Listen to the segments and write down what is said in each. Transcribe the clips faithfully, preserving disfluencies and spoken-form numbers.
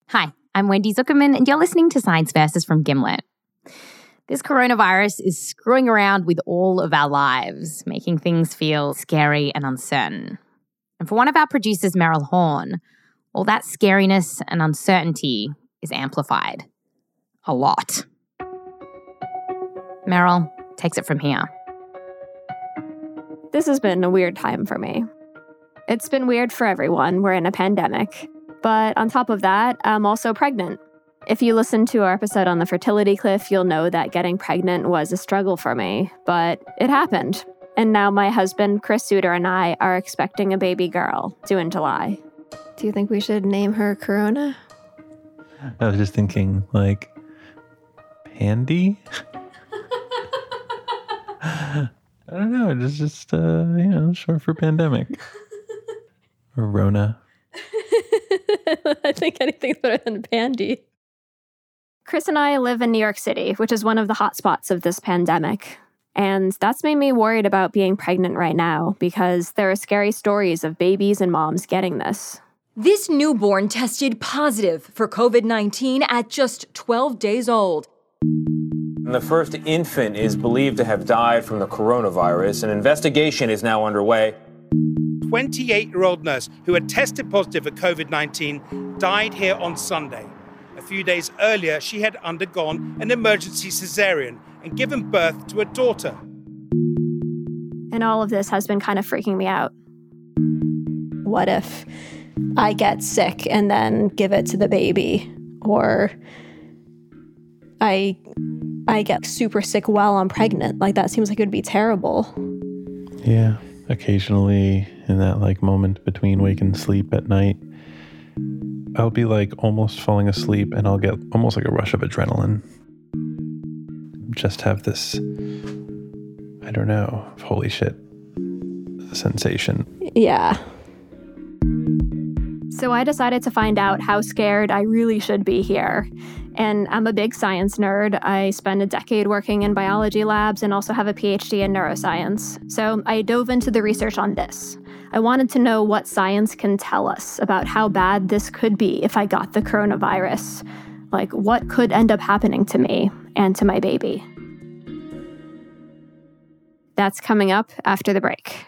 Hi, I'm Wendy Zuckerman, and you're listening to Science Versus from Gimlet. This coronavirus is screwing around with all of our lives, making things feel scary and uncertain. And for one of our producers, Meryl Horn, all that scariness and uncertainty is amplified. A lot. Meryl takes it from here. This has been a weird time for me. It's been weird for everyone. We're in a pandemic. But on top of that, I'm also pregnant. If you listen to our episode on the fertility cliff, you'll know that getting pregnant was a struggle for me, but it happened. And now my husband, Chris Suter, and I are expecting a baby girl due in July. Do you think we should name her Corona? I was just thinking, like, Pandy? I don't know. It's just, uh, you know, short for pandemic. Or Rona. I think anything's better than Pandy. Chris and I live in New York City, which is one of the hotspots of this pandemic. And that's made me worried about being pregnant right now because there are scary stories of babies and moms getting this. This newborn tested positive for covid nineteen at just twelve days old. The first infant is believed to have died from the coronavirus. An investigation is now underway. twenty-eight-year-old nurse who had tested positive for covid nineteen died here on Sunday. A few days earlier, she had undergone an emergency cesarean and given birth to a daughter. And all of this has been kind of freaking me out. What if I get sick and then give it to the baby? Or I I get super sick while I'm pregnant? Like, that seems like it would be terrible. Yeah, occasionally in that like moment between wake and sleep at night, I'll be like almost falling asleep and I'll get almost like a rush of adrenaline. Just have this, I don't know, holy shit sensation. Yeah. So I decided to find out how scared I really should be here. And I'm a big science nerd. I spent a decade working in biology labs and also have a P H D in neuroscience. So I dove into the research on this. I wanted to know what science can tell us about how bad this could be if I got the coronavirus. Like, what could end up happening to me and to my baby? That's coming up after the break.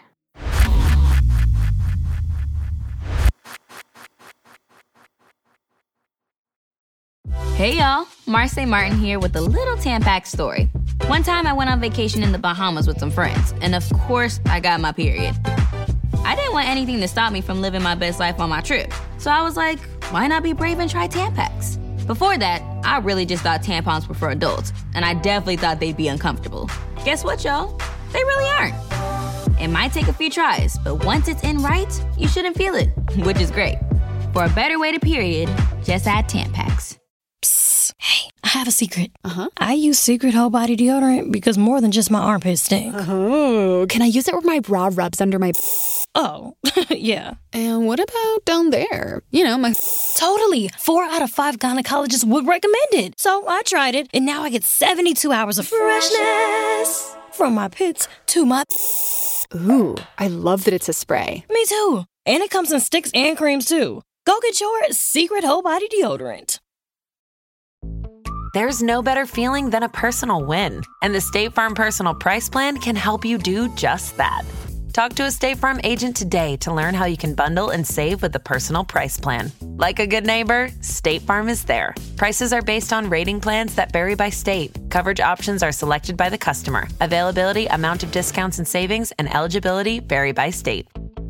Hey y'all, Marcy Martin here with a little Tampax story. One time I went on vacation in the Bahamas with some friends, and of course I got my period. I didn't want anything to stop me from living my best life on my trip, so I was like, why not be brave and try Tampax? Before that, I really just thought tampons were for adults, and I definitely thought they'd be uncomfortable. Guess what, y'all? They really aren't. It might take a few tries, but once it's in right, you shouldn't feel it, which is great. For a better way to period, just add Tampax. Psst. Hey, I have a secret. Uh-huh. I use Secret Whole Body Deodorant because more than just my armpits stink. Oh, can I use it where my bra rubs under my... Oh, yeah. And what about down there? You know, my... Totally. Four out of five gynecologists would recommend it. So I tried it, and now I get seventy-two hours of freshness from my pits to my... Ooh, I love that it's a spray. Me too. And it comes in sticks and creams, too. Go get your Secret Whole Body Deodorant. There's no better feeling than a personal win, and the State Farm Personal Price Plan can help you do just that. Talk to a State Farm agent today to learn how you can bundle and save with the Personal Price Plan. Like a good neighbor, State Farm is there. Prices are based on rating plans that vary by state. Coverage options are selected by the customer. Availability, amount of discounts and savings, and eligibility vary by state.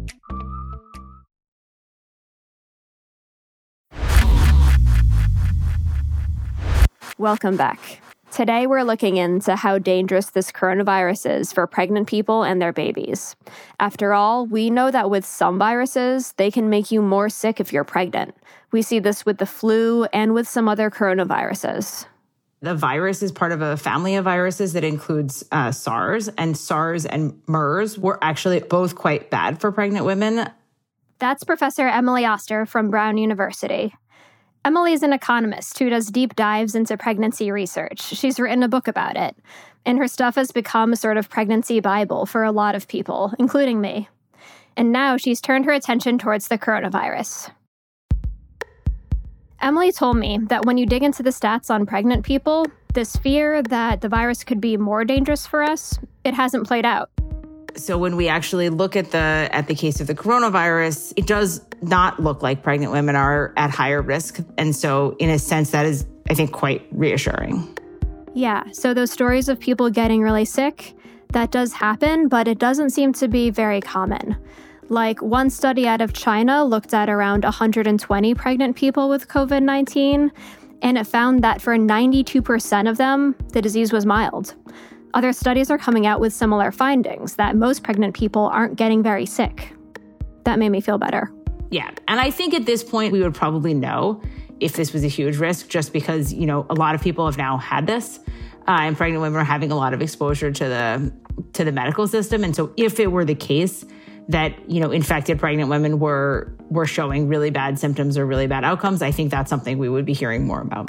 Welcome back. Today we're looking into how dangerous this coronavirus is for pregnant people and their babies. After all, we know that with some viruses, they can make you more sick if you're pregnant. We see this with the flu and with some other coronaviruses. The virus is part of a family of viruses that includes uh, SARS, and SARS and MERS were actually both quite bad for pregnant women. That's Professor Emily Oster from Brown University. Emily is an economist who does deep dives into pregnancy research. She's written a book about it, and her stuff has become a sort of pregnancy Bible for a lot of people, including me. And now she's turned her attention towards the coronavirus. Emily told me that when you dig into the stats on pregnant people, this fear that the virus could be more dangerous for us, it hasn't played out. So when we actually look at the at the case of the coronavirus, it does not look like pregnant women are at higher risk. And so in a sense, that is, I think, quite reassuring. Yeah, so those stories of people getting really sick, that does happen, but it doesn't seem to be very common. Like, one study out of China looked at around one hundred twenty pregnant people with covid nineteen, and it found that for ninety-two percent of them, the disease was mild. Other studies are coming out with similar findings, that most pregnant people aren't getting very sick. That made me feel better. Yeah, and I think at this point, we would probably know if this was a huge risk, just because, you know, a lot of people have now had this, uh, and pregnant women are having a lot of exposure to the to the medical system. And so if it were the case that, you know, infected pregnant women were were showing really bad symptoms or really bad outcomes, I think that's something we would be hearing more about.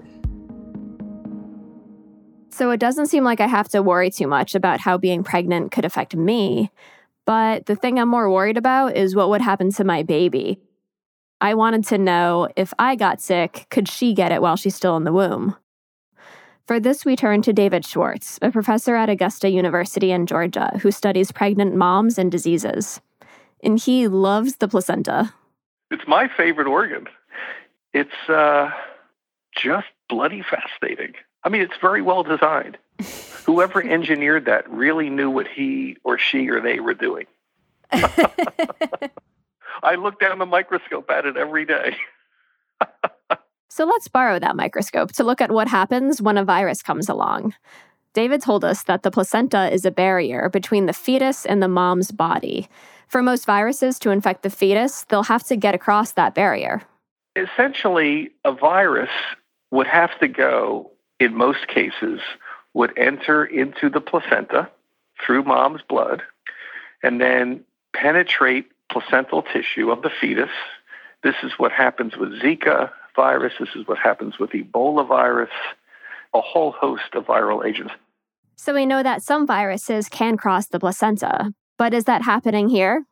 So it doesn't seem like I have to worry too much about how being pregnant could affect me. But the thing I'm more worried about is what would happen to my baby. I wanted to know if I got sick, could she get it while she's still in the womb? For this, we turn to David Schwartz, a professor at Augusta University in Georgia who studies pregnant moms and diseases. And he loves the placenta. It's my favorite organ. It's uh, just bloody fascinating. I mean, it's very well designed. Whoever engineered that really knew what he or she or they were doing. I look down the microscope at it every day. So let's borrow that microscope to look at what happens when a virus comes along. David told us that the placenta is a barrier between the fetus and the mom's body. For most viruses to infect the fetus, they'll have to get across that barrier. Essentially, a virus would have to go, in most cases, would enter into the placenta through mom's blood and then penetrate placental tissue of the fetus. This is what happens with Zika virus. This is what happens with Ebola virus, a whole host of viral agents. So we know that some viruses can cross the placenta, but is that happening here?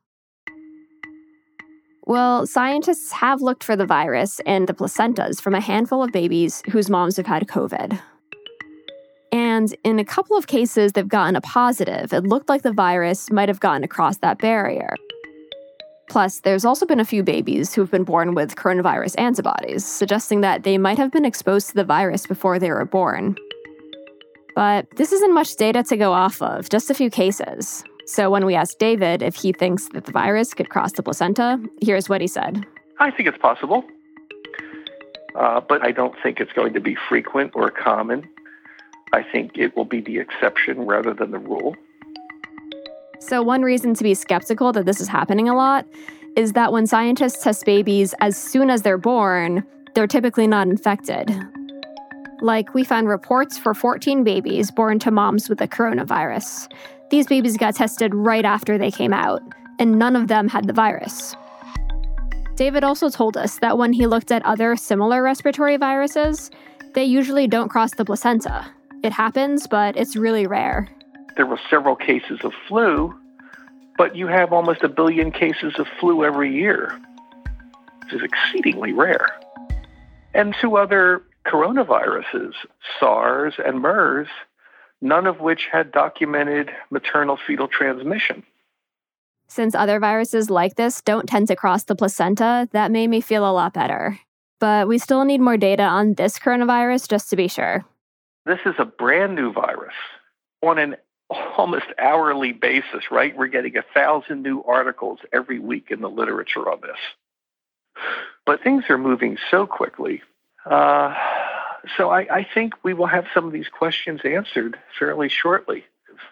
Well, scientists have looked for the virus in the placentas from a handful of babies whose moms have had COVID. And in a couple of cases, they've gotten a positive. It looked like the virus might have gotten across that barrier. Plus, there's also been a few babies who've been born with coronavirus antibodies, suggesting that they might have been exposed to the virus before they were born. But this isn't much data to go off of, just a few cases. So when we asked David if he thinks that the virus could cross the placenta, here's what he said. I think it's possible, uh, but I don't think it's going to be frequent or common. I think it will be the exception rather than the rule. So one reason to be skeptical that this is happening a lot is that when scientists test babies as soon as they're born, they're typically not infected. Like, we found reports for fourteen babies born to moms with the coronavirus. These babies got tested right after they came out, and none of them had the virus. David also told us that when he looked at other similar respiratory viruses, they usually don't cross the placenta. It happens, but it's really rare. There were several cases of flu, but you have almost a billion cases of flu every year, which is exceedingly rare. And two other coronaviruses, SARS and MERS, none of which had documented maternal-fetal transmission. Since other viruses like this don't tend to cross the placenta, that made me feel a lot better. But we still need more data on this coronavirus just to be sure. This is a brand new virus on an almost hourly basis, right? We're getting a thousand new articles every week in the literature on this. But things are moving so quickly. Uh, so I, I think we will have some of these questions answered fairly shortly.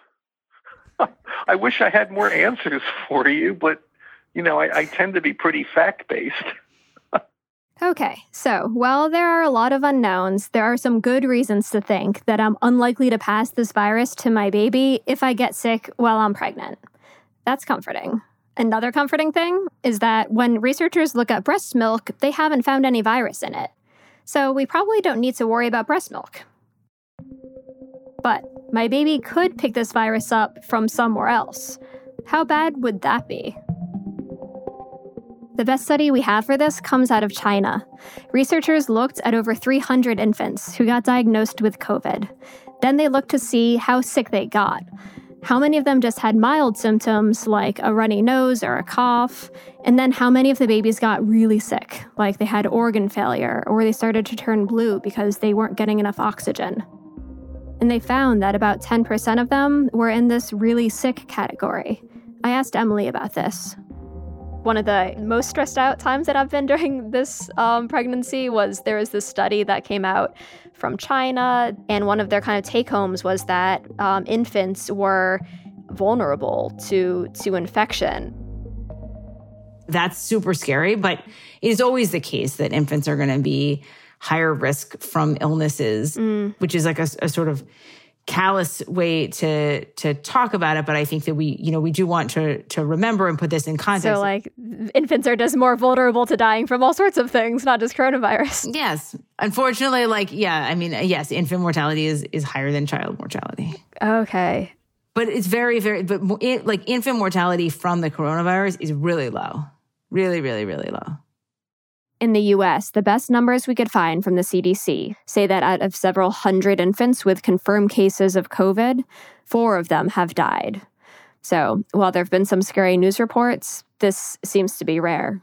I wish I had more answers for you, but, you know, I, I tend to be pretty fact-based. Okay, so while there are a lot of unknowns, there are some good reasons to think that I'm unlikely to pass this virus to my baby if I get sick while I'm pregnant. That's comforting. Another comforting thing is that when researchers look at breast milk, they haven't found any virus in it. So we probably don't need to worry about breast milk. But my baby could pick this virus up from somewhere else. How bad would that be? The best study we have for this comes out of China. Researchers looked at over three hundred infants who got diagnosed with COVID. Then they looked to see how sick they got. How many of them just had mild symptoms like a runny nose or a cough, and then how many of the babies got really sick, like they had organ failure or they started to turn blue because they weren't getting enough oxygen. And they found that about ten percent of them were in this really sick category. I asked Emily about this. One of the most stressed out times that I've been during this um, pregnancy was there was this study that came out from China, and one of their kind of take-homes was that um, infants were vulnerable to to infection. That's super scary, but it is always the case that infants are going to be higher risk from illnesses, mm. which is like a, a sort of callous way to to talk about it, but I think that we, you know, we do want to to remember and put this in context. So, like, infants are just more vulnerable to dying from all sorts of things, not just coronavirus. Yes, unfortunately, like, yeah, I mean, yes, infant mortality is is higher than child mortality. Okay, but it's very, very, but it, like infant mortality from the coronavirus is really low, really, really, really low. In the U S, the best numbers we could find from the C D C say that out of several hundred infants with confirmed cases of COVID, four of them have died. So, while there have been some scary news reports, this seems to be rare.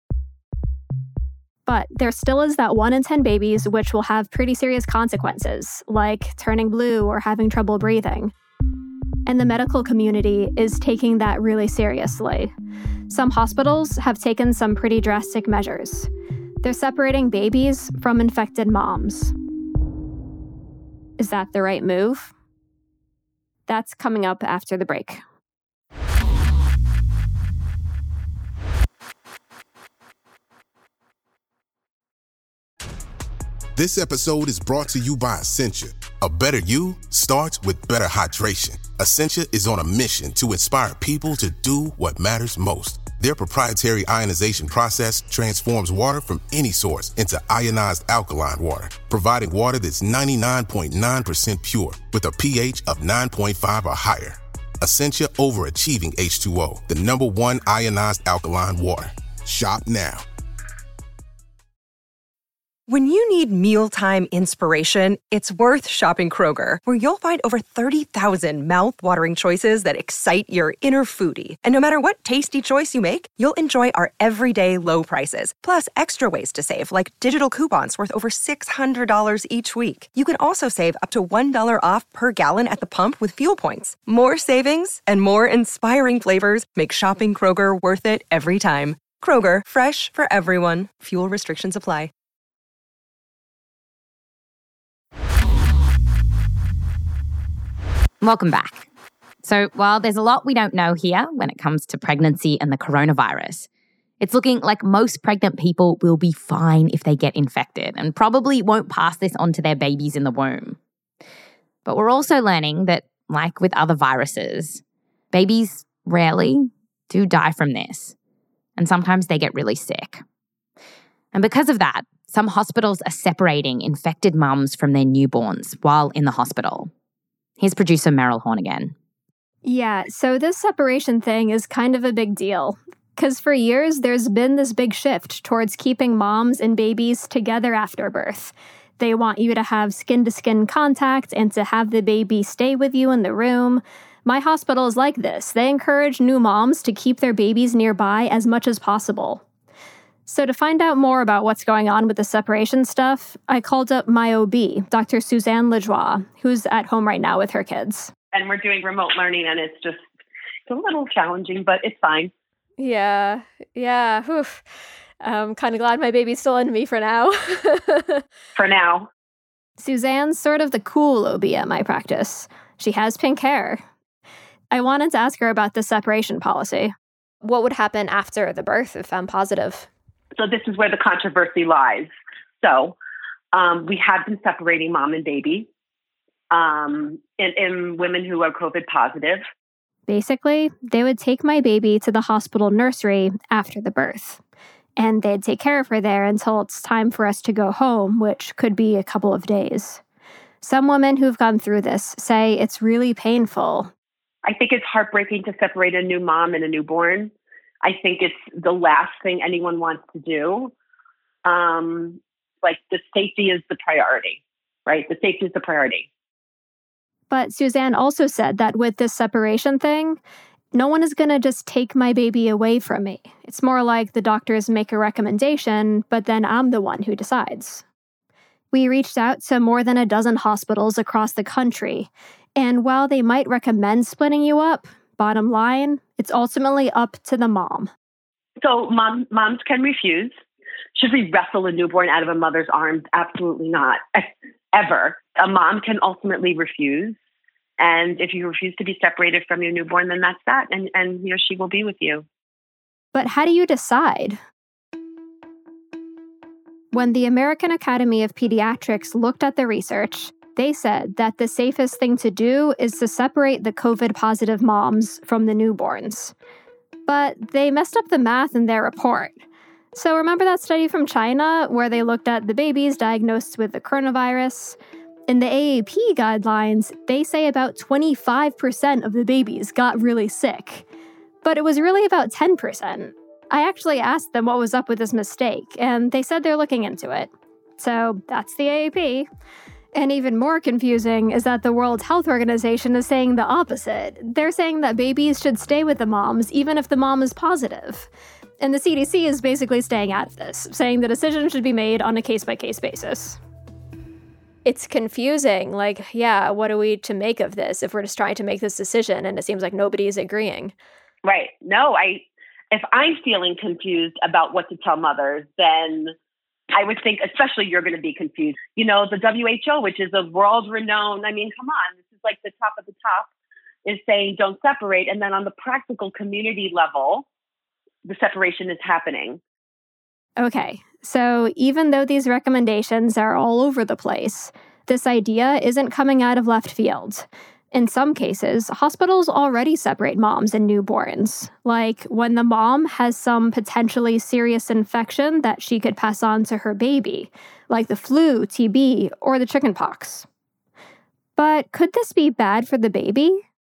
But there still is that one in ten babies which will have pretty serious consequences, like turning blue or having trouble breathing. And the medical community is taking that really seriously. Some hospitals have taken some pretty drastic measures. They're separating babies from infected moms. Is that the right move? That's coming up after the break. This episode is brought to you by Essentia. A better you starts with better hydration. Essentia is on a mission to inspire people to do what matters most. Their proprietary ionization process transforms water from any source into ionized alkaline water, providing water that's ninety-nine point nine percent pure with a pH of nine point five or higher. Essentia Overachieving H two O, the number one ionized alkaline water. Shop now. When you need mealtime inspiration, it's worth shopping Kroger, where you'll find over thirty thousand mouth-watering choices that excite your inner foodie. And no matter what tasty choice you make, you'll enjoy our everyday low prices, plus extra ways to save, like digital coupons worth over six hundred dollars each week. You can also save up to one dollar off per gallon at the pump with fuel points. More savings and more inspiring flavors make shopping Kroger worth it every time. Kroger, fresh for everyone. Fuel restrictions apply. Welcome back. So while there's a lot we don't know here when it comes to pregnancy and the coronavirus, it's looking like most pregnant people will be fine if they get infected and probably won't pass this on to their babies in the womb. But we're also learning that, like with other viruses, babies rarely do die from this, and sometimes they get really sick. And because of that, some hospitals are separating infected mums from their newborns while in the hospital. Here's producer Meryl Horn again. Yeah, so this separation thing is kind of a big deal. Because for years, there's been this big shift towards keeping moms and babies together after birth. They want you to have skin-to-skin contact and to have the baby stay with you in the room. My hospital is like this. They encourage new moms to keep their babies nearby as much as possible. So to find out more about what's going on with the separation stuff, I called up my O B, Doctor Suzanne Lajoie, who's at home right now with her kids. And we're doing remote learning, and it's just it's a little challenging, but it's fine. Yeah, yeah. Oof. I'm kind of glad my baby's still in me for now. For now. Suzanne's sort of the cool O B at my practice. She has pink hair. I wanted to ask her about the separation policy. What would happen after the birth if I'm positive? So this is where the controversy lies. So um, we have been separating mom and baby um, in, in women who are COVID positive. Basically, they would take my baby to the hospital nursery after the birth, and they'd take care of her there until it's time for us to go home, which could be a couple of days. Some women who've gone through this say it's really painful. I think it's heartbreaking to separate a new mom and a newborn. I think it's the last thing anyone wants to do. Um, like the safety is the priority, right? The safety is the priority. But Suzanne also said that with this separation thing, no one is going to just take my baby away from me. It's more like the doctors make a recommendation, but then I'm the one who decides. We reached out to more than a dozen hospitals across the country, and while they might recommend splitting you up, bottom line, it's ultimately up to the mom. So mom, moms can refuse. Should we wrestle a newborn out of a mother's arms? Absolutely not. Ever. A mom can ultimately refuse. And if you refuse to be separated from your newborn, then that's that. And, and you know, she will be with you. But how do you decide? When the American Academy of Pediatrics looked at the research, they said that the safest thing to do is to separate the COVID-positive moms from the newborns. But they messed up the math in their report. So remember that study from China where they looked at the babies diagnosed with the coronavirus? In the A A P guidelines, they say about twenty-five percent of the babies got really sick. But it was really about ten percent. I actually asked them what was up with this mistake, and they said they're looking into it. So that's the A A P. And even more confusing is that the World Health Organization is saying the opposite. They're saying that babies should stay with the moms even if the mom is positive. And the C D C is basically staying out of this, saying the decision should be made on a case-by-case basis. It's confusing. Like, yeah, what are we to make of this if we're just trying to make this decision and it seems like nobody's agreeing? Right. No, I... If I'm feeling confused about what to tell mothers, then I would think, especially you're going to be confused. You know, the W H O, which is a world-renowned, I mean, come on, this is like the top of the top, is saying don't separate. And then on the practical community level, the separation is happening. Okay, so even though these recommendations are all over the place, this idea isn't coming out of left field. In some cases, hospitals already separate moms and newborns, like when the mom has some potentially serious infection that she could pass on to her baby, like the flu, T B, or the chickenpox. But could this be bad for the baby?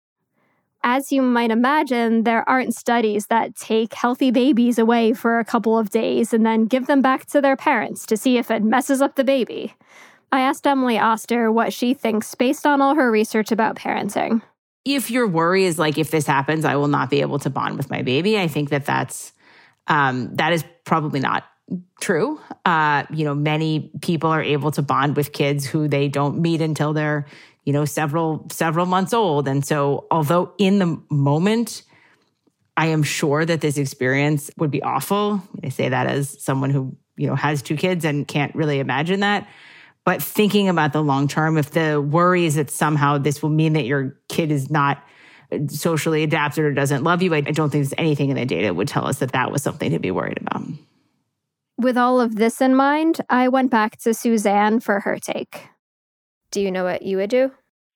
As you might imagine, there aren't studies that take healthy babies away for a couple of days and then give them back to their parents to see if it messes up the baby. I asked Emily Oster what she thinks based on all her research about parenting. If your worry is like, if this happens, I will not be able to bond with my baby, I think that that's, um, that is probably not true. Uh, you know, many people are able to bond with kids who they don't meet until they're, you know, several, several months old. And so although in the moment, I am sure that this experience would be awful. I say that as someone who, you know, has two kids and can't really imagine that. But thinking about the long term, if the worry is that somehow this will mean that your kid is not socially adapted or doesn't love you, I don't think there's anything in the data that would tell us that that was something to be worried about. With all of this in mind, I went back to Suzanne for her take. Do you know what you would do?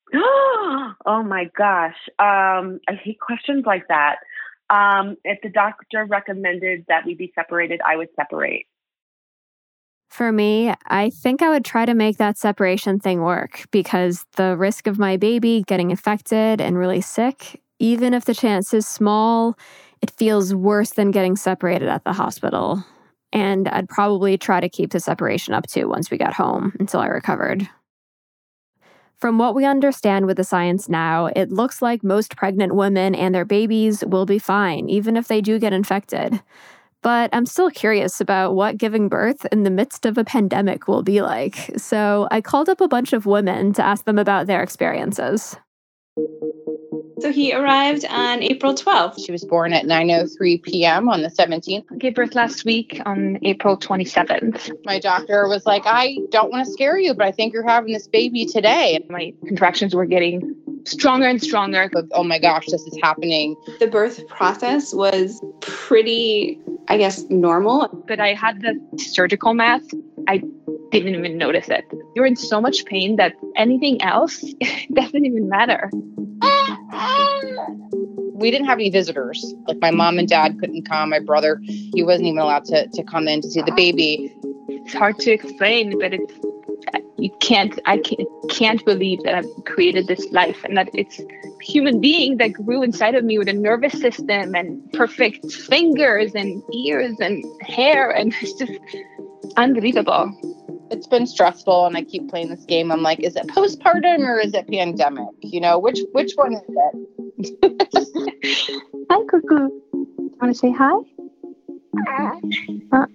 Oh my gosh. Um, I hate questions like that. Um, if the doctor recommended that we be separated, I would separate. For me, I think I would try to make that separation thing work because the risk of my baby getting infected and really sick, even if the chance is small, it feels worse than getting separated at the hospital. And I'd probably try to keep the separation up too once we got home until I recovered. From what we understand with the science now, it looks like most pregnant women and their babies will be fine, even if they do get infected. But I'm still curious about what giving birth in the midst of a pandemic will be like. So I called up a bunch of women to ask them about their experiences. So he arrived on April twelfth. She was born at nine oh three p.m. on the seventeenth. Gave birth last week on April twenty-seventh. My doctor was like, I don't want to scare you, but I think you're having this baby today. My contractions were getting stronger and stronger. Oh my gosh, this is happening. The birth process was pretty, I guess, normal. But I had the surgical mask. I didn't even notice it. You're in so much pain that anything else doesn't even matter. We didn't have any visitors. Like my mom and dad couldn't come. My brother, he wasn't even allowed to, to come in to see the baby. It's hard to explain, but it's you can't. I can't, can't believe that I've created this life and that it's human being that grew inside of me with a nervous system and perfect fingers and ears and hair. And it's just unbelievable. It's been stressful, and I keep playing this game. I'm like, is it postpartum or is it pandemic? You know, which which one is it? Hi, Cuckoo. Want to say hi? Uh.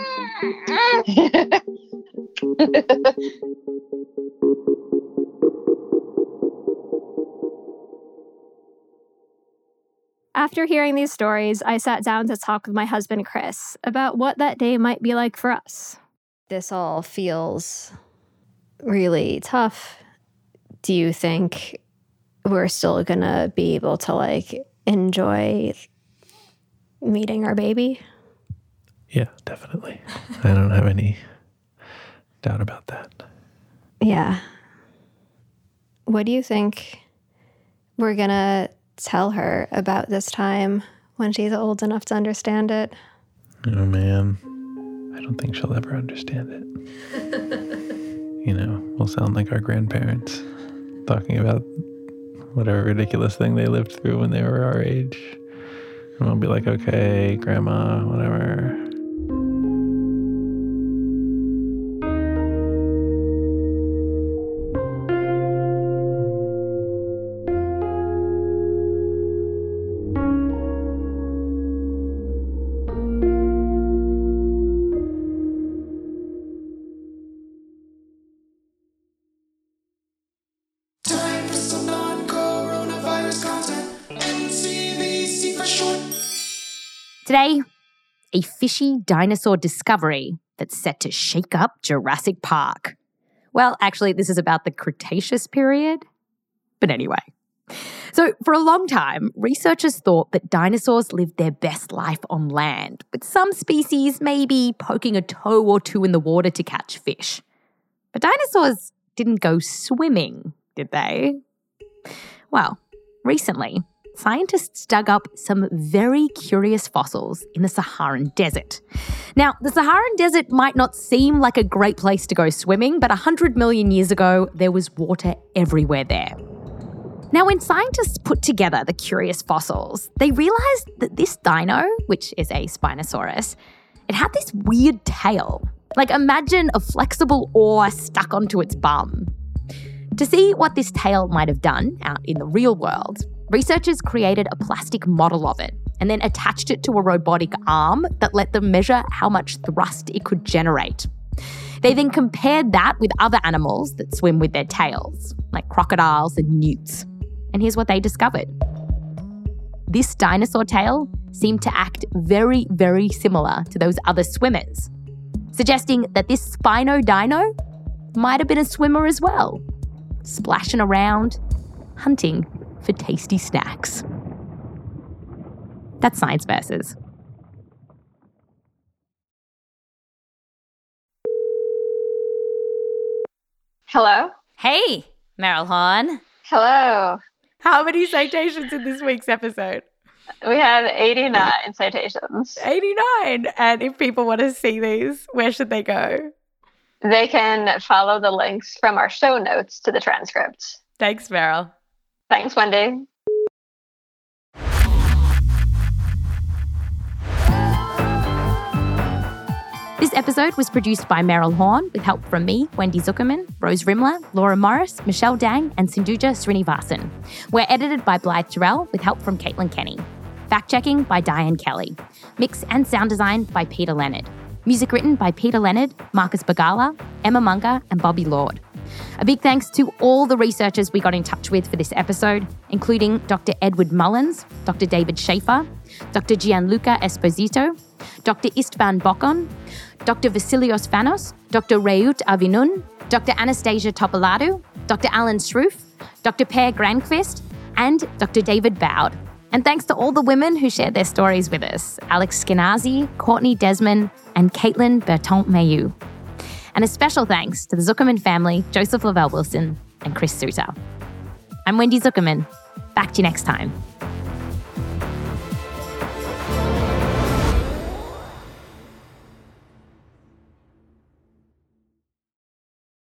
After hearing these stories, I sat down to talk with my husband, Chris, about what that day might be like for us. This all feels really tough. Do you think we're still gonna be able to, like, enjoy meeting our baby? Yeah, definitely. I don't have any doubt about that. Yeah. What do you think we're gonna tell her about this time when she's old enough to understand it? Oh, man. I don't think she'll ever understand it. You know, we'll sound like our grandparents talking about whatever ridiculous thing they lived through when they were our age. And we'll be like, okay, grandma, whatever. Today, a fishy dinosaur discovery that's set to shake up Jurassic Park. Well, actually, this is about the Cretaceous period. But anyway. So for a long time, researchers thought that dinosaurs lived their best life on land, with some species maybe poking a toe or two in the water to catch fish. But dinosaurs didn't go swimming, did they? Well, recently, scientists dug up some very curious fossils in the Saharan desert. Now, the Saharan desert might not seem like a great place to go swimming, but one hundred million years ago, there was water everywhere there. Now, when scientists put together the curious fossils, they realized that this dino, which is a Spinosaurus, it had this weird tail. Like, imagine a flexible oar stuck onto its bum. To see what this tail might have done out in the real world, researchers created a plastic model of it and then attached it to a robotic arm that let them measure how much thrust it could generate. They then compared that with other animals that swim with their tails, like crocodiles and newts. And here's what they discovered. This dinosaur tail seemed to act very, very similar to those other swimmers, suggesting that this Spino dino might have been a swimmer as well, splashing around, hunting for tasty snacks. That's Science Versus. Hello? Hey, Meryl Horn. Hello. How many citations in this week's episode? We had eighty-nine citations. eighty-nine! And if people want to see these, where should they go? They can follow the links from our show notes to the transcript. Thanks, Meryl. Thanks, Wendy. This episode was produced by Meryl Horn with help from me, Wendy Zuckerman, Rose Rimler, Laura Morris, Michelle Dang, and Sindhuja Srinivasan. We're edited by Blythe Terrell with help from Caitlin Kenny. Fact-checking by Diane Kelly. Mix and sound design by Peter Leonard. Music written by Peter Leonard, Marcus Bagala, Emma Munger, and Bobby Lord. A big thanks to all the researchers we got in touch with for this episode, including Doctor Edward Mullins, Doctor David Schaefer, Doctor Gianluca Esposito, Doctor Istvan Bokon, Doctor Vasilios Fanos, Doctor Reut Avinun, Doctor Anastasia Topoladu, Doctor Alan Sroof, Doctor Per Granqvist, and Doctor David Bowd. And thanks to all the women who shared their stories with us, Alex Skenazy, Courtney Desmond, and Caitlin Berton-Mayu. And a special thanks to the Zuckerman family, Joseph Lavelle Wilson and Chris Suter. I'm Wendy Zuckerman. Back to you next time.